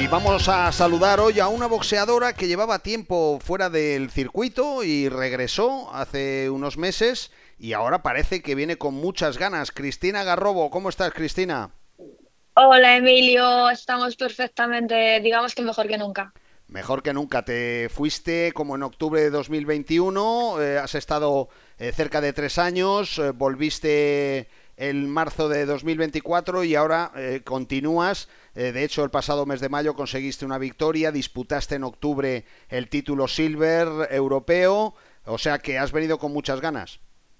Y vamos a saludar hoy a una boxeadora que llevaba tiempo fuera del circuito y regresó hace unos meses y ahora parece que viene con muchas ganas. Cristina Garrobo, ¿cómo estás, Cristina? Hola Emilio, estamos perfectamente, digamos que mejor que nunca. Mejor que nunca, te fuiste como en octubre de 2021, has estado cerca de 3 años, volviste en marzo de 2024 y ahora continúas. De hecho, el pasado mes de mayo conseguiste una victoria, disputaste en octubre el título Silver europeo, o sea que has venido con muchas ganas.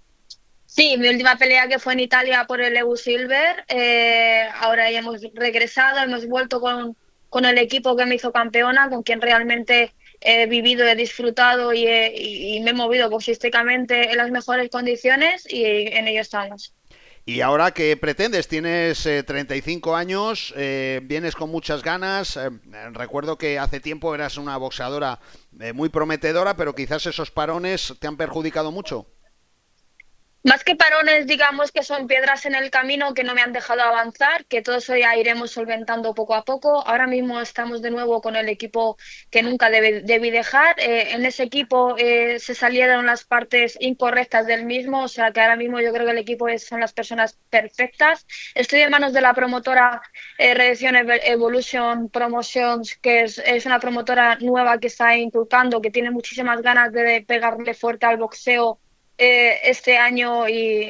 Sí, mi última pelea que fue en Italia por el EU Silver, ahora ya hemos regresado, hemos vuelto con el equipo que me hizo campeona, con quien realmente he vivido, he disfrutado y me he movido boxísticamente en las mejores condiciones y en ello estamos. ¿Y ahora qué pretendes? Tienes 35 años, vienes con muchas ganas. Recuerdo que hace tiempo eras una boxeadora muy prometedora, pero quizás esos parones te han perjudicado mucho. Más que parones, digamos que son piedras en el camino que no me han dejado avanzar, que todo eso ya iremos solventando poco a poco. Ahora mismo estamos de nuevo con el equipo que nunca debí dejar. En ese equipo se salieron las partes incorrectas del mismo, o sea que ahora mismo yo creo que el equipo son las personas perfectas. Estoy en manos de la promotora Redención Evolution Promotions, que es una promotora nueva que está inculcando, que tiene muchísimas ganas de pegarle fuerte al boxeo este año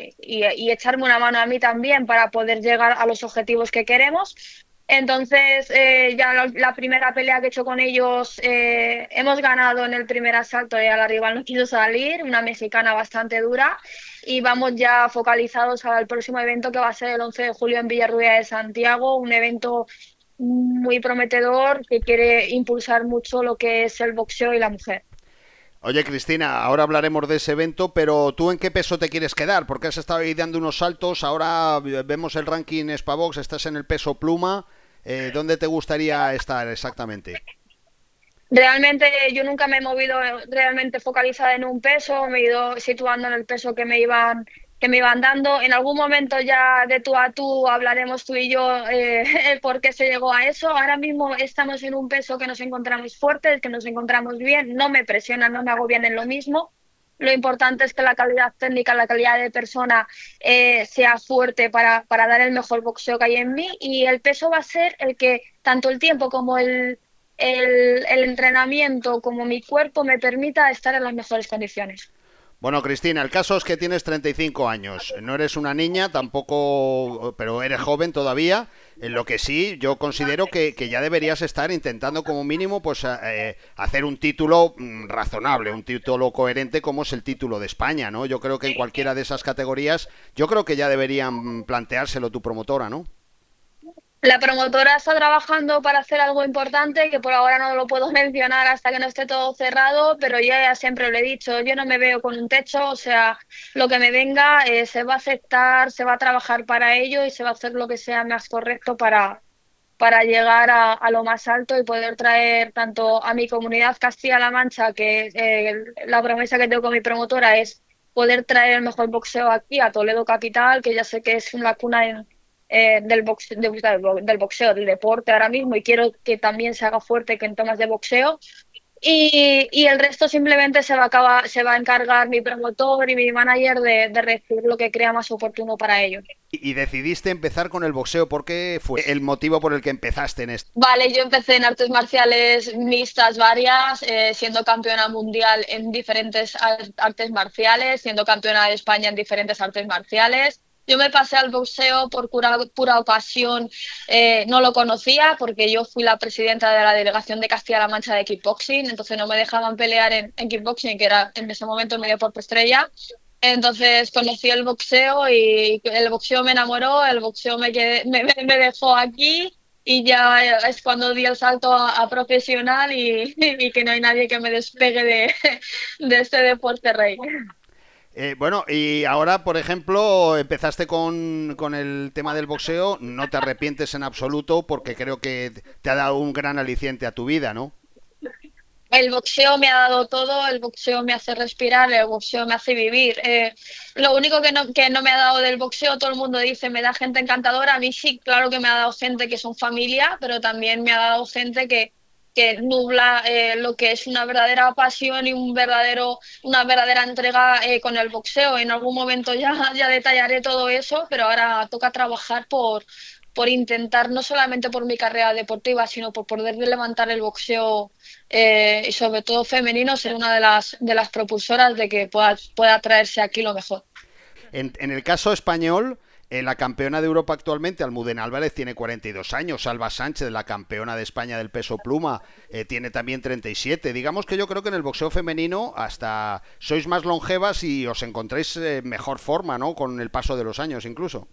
y echarme una mano a mí también para poder llegar a los objetivos que queremos. Entonces, ya la primera pelea que he hecho con ellos, hemos ganado en el primer asalto y a la rival no quiso salir, una mexicana bastante dura, y vamos ya focalizados al próximo evento que va a ser el 11 de julio en Villarrubia de Santiago, un evento muy prometedor que quiere impulsar mucho lo que es el boxeo y la mujer. Oye, Cristina, ahora hablaremos de ese evento, pero ¿tú en qué peso te quieres quedar? Porque has estado ahí dando unos saltos, ahora vemos el ranking Spavox, estás en el peso pluma. ¿Dónde te gustaría estar exactamente? Realmente yo nunca me he movido realmente focalizada en un peso, me he ido situando en el peso que me iban dando. En algún momento ya de tú a tú hablaremos tú y yo el por qué se llegó a eso. Ahora mismo estamos en un peso que nos encontramos fuertes, que nos encontramos bien, no me presionan, no me agobian en lo mismo. Lo importante es que la calidad técnica, la calidad de persona sea fuerte para dar el mejor boxeo que hay en mí y el peso va a ser el que tanto el tiempo como el entrenamiento como mi cuerpo me permita estar en las mejores condiciones. Bueno, Cristina, el caso es que tienes 35 años. No eres una niña, tampoco, pero eres joven todavía. En lo que sí, yo considero que ya deberías estar intentando como mínimo pues hacer un título razonable, un título coherente como es el título de España, ¿no? Yo creo que en cualquiera de esas categorías, yo creo que ya deberían planteárselo tu promotora, ¿no? La promotora está trabajando para hacer algo importante que por ahora no lo puedo mencionar hasta que no esté todo cerrado, pero yo ya siempre lo he dicho, yo no me veo con un techo, o sea, lo que me venga se va a aceptar, se va a trabajar para ello y se va a hacer lo que sea más correcto para llegar a lo más alto y poder traer tanto a mi comunidad Castilla-La Mancha, que la promesa que tengo con mi promotora es poder traer el mejor boxeo aquí a Toledo Capital, que ya sé que es una cuna del boxeo, del deporte ahora mismo, y quiero que también se haga fuerte que en temas de boxeo. Y el resto simplemente se va a encargar mi promotor y mi manager de recibir lo que crea más oportuno para ellos. Y decidiste empezar con el boxeo. ¿Por qué fue el motivo por el que empezaste en esto? Vale, yo empecé en artes marciales mixtas varias, siendo campeona mundial en diferentes artes marciales, siendo campeona de España en diferentes artes marciales. Yo me pasé al boxeo por pura ocasión, no lo conocía porque yo fui la presidenta de la delegación de Castilla-La Mancha de kickboxing, entonces no me dejaban pelear en kickboxing, que era en ese momento mi deporte estrella. Entonces conocí el boxeo y el boxeo me enamoró, el boxeo me dejó aquí y ya es cuando di el salto a profesional y que no hay nadie que me despegue de este deporte rey. Bueno, y ahora, por ejemplo, empezaste con el tema del boxeo, no te arrepientes en absoluto porque creo que te ha dado un gran aliciente a tu vida, ¿no? El boxeo me ha dado todo, el boxeo me hace respirar, el boxeo me hace vivir. Lo único que no me ha dado del boxeo, todo el mundo dice, me da gente encantadora. A mí sí, claro que me ha dado gente que son familia, pero también me ha dado gente que nubla lo que es una verdadera pasión y una verdadera entrega con el boxeo. En algún momento ya detallaré todo eso, pero ahora toca trabajar por intentar, no solamente por mi carrera deportiva, sino por poder levantar el boxeo y sobre todo femenino, ser una de las propulsoras de que pueda traerse aquí lo mejor. En el caso español, la campeona de Europa actualmente, Almudena Álvarez, tiene 42 años. Alba Sánchez, la campeona de España del peso pluma, tiene también 37. Digamos que yo creo que en el boxeo femenino hasta sois más longevas y os encontráis mejor forma, ¿no? Con el paso de los años incluso.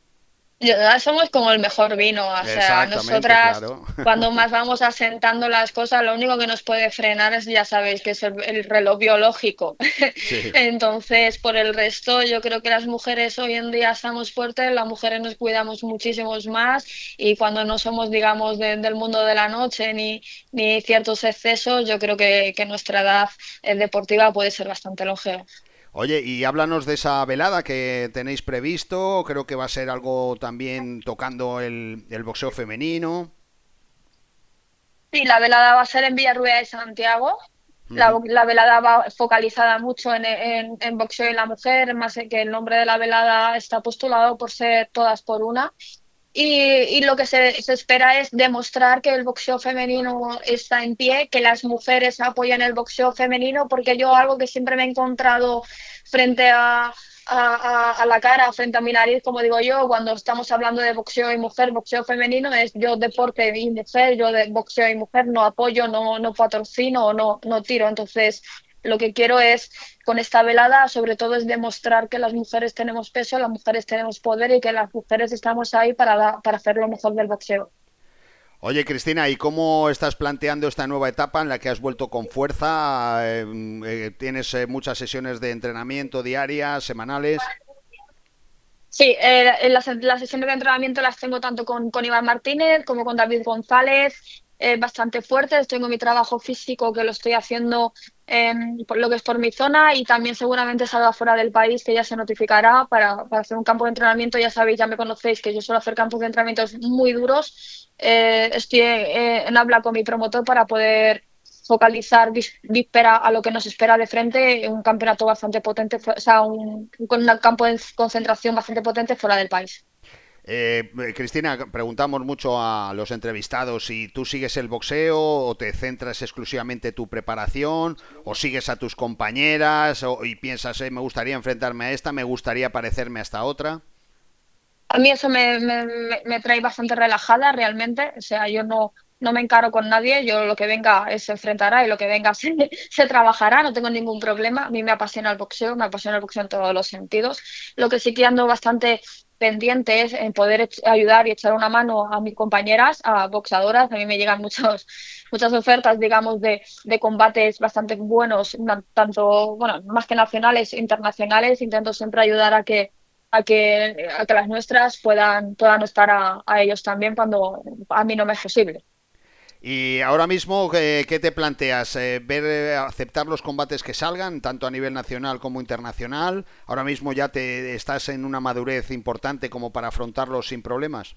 Somos como el mejor vino, o sea, Exactamente, nosotras claro. cuando más vamos asentando las cosas, lo único que nos puede frenar es, ya sabéis, que es el reloj biológico. Sí. Entonces, por el resto, yo creo que las mujeres hoy en día estamos fuertes, las mujeres nos cuidamos muchísimos más y cuando no somos, digamos, del mundo de la noche ni ciertos excesos, yo creo que nuestra edad deportiva puede ser bastante longeva. Oye, y háblanos de esa velada que tenéis previsto. Creo que va a ser algo también tocando el boxeo femenino. Sí, la velada va a ser en Villarruya de Santiago. Ujú. La velada va focalizada mucho en boxeo y la mujer, más que el nombre de la velada está postulado por ser todas por una. Y lo que se espera es demostrar que el boxeo femenino está en pie, que las mujeres apoyan el boxeo femenino, porque yo algo que siempre me he encontrado frente a la cara, frente a mi nariz, como digo yo, cuando estamos hablando de boxeo y mujer, boxeo femenino, es yo deporte y mujer, yo de boxeo y mujer no apoyo, no patrocino o no tiro. Entonces, lo que quiero es con esta velada, sobre todo, es demostrar que las mujeres tenemos peso, las mujeres tenemos poder y que las mujeres estamos ahí para hacer lo mejor del boxeo. Oye, Cristina, ¿y cómo estás planteando esta nueva etapa en la que has vuelto con fuerza? ¿Tienes muchas sesiones de entrenamiento diarias, semanales? Sí, las sesiones de entrenamiento las tengo tanto con Iván Martínez como con David González, bastante fuertes. Tengo mi trabajo físico que lo estoy haciendo por lo que es por mi zona y también seguramente salga fuera del país que ya se notificará para hacer un campo de entrenamiento. Ya sabéis, ya me conocéis que yo suelo hacer campos de entrenamientos muy duros. Estoy en habla con mi promotor para poder focalizar víspera a lo que nos espera de frente, un campeonato bastante potente, o sea, con un campo de concentración bastante potente fuera del país. Cristina, preguntamos mucho a los entrevistados si tú sigues el boxeo o te centras exclusivamente en tu preparación o sigues a tus compañeras y piensas, me gustaría enfrentarme a esta, me gustaría parecerme a esta otra. A mí eso me trae bastante relajada realmente, o sea, yo no me encaro con nadie, yo lo que venga se enfrentará y lo que venga se trabajará, no tengo ningún problema. A mí me apasiona el boxeo, me apasiona el boxeo en todos los sentidos. Lo que sí que ando bastante pendiente es en poder ayudar y echar una mano a mis compañeras, a boxeadoras. A mí me llegan muchas ofertas, digamos, de combates bastante buenos, tanto, bueno, más que nacionales, internacionales. Intento siempre ayudar a que las nuestras puedan estar a ellos también cuando a mí no me es posible. Y ahora mismo, ¿qué te planteas? ¿Aceptar los combates que salgan, tanto a nivel nacional como internacional? ¿Ahora mismo ya te estás en una madurez importante como para afrontarlos sin problemas?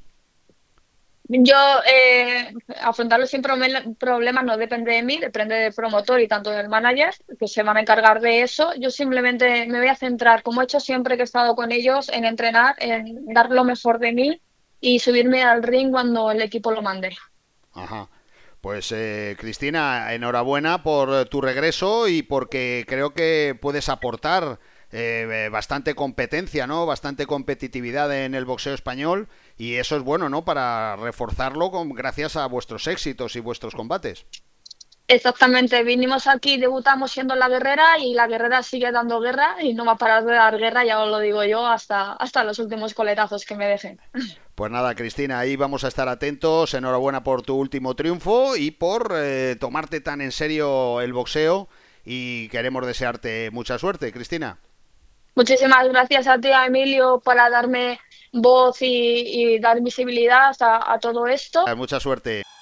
Yo afrontarlo sin problemas no depende de mí, depende del promotor y tanto del manager, que se van a encargar de eso. Yo simplemente me voy a centrar, como he hecho siempre que he estado con ellos, en entrenar, en dar lo mejor de mí y subirme al ring cuando el equipo lo mande. Ajá. Pues Cristina, enhorabuena por tu regreso y porque creo que puedes aportar bastante competencia, ¿no? Bastante competitividad en el boxeo español y eso es bueno, ¿no? Para reforzarlo gracias a vuestros éxitos y vuestros combates. Exactamente, vinimos aquí, debutamos siendo la guerrera y la guerrera sigue dando guerra y no va a parar de dar guerra, ya os lo digo yo, hasta los últimos coletazos que me dejen. Pues nada, Cristina, ahí vamos a estar atentos. Enhorabuena por tu último triunfo y por tomarte tan en serio el boxeo y queremos desearte mucha suerte, Cristina. Muchísimas gracias a ti, Emilio, para darme voz y dar visibilidad a todo esto. Mucha suerte.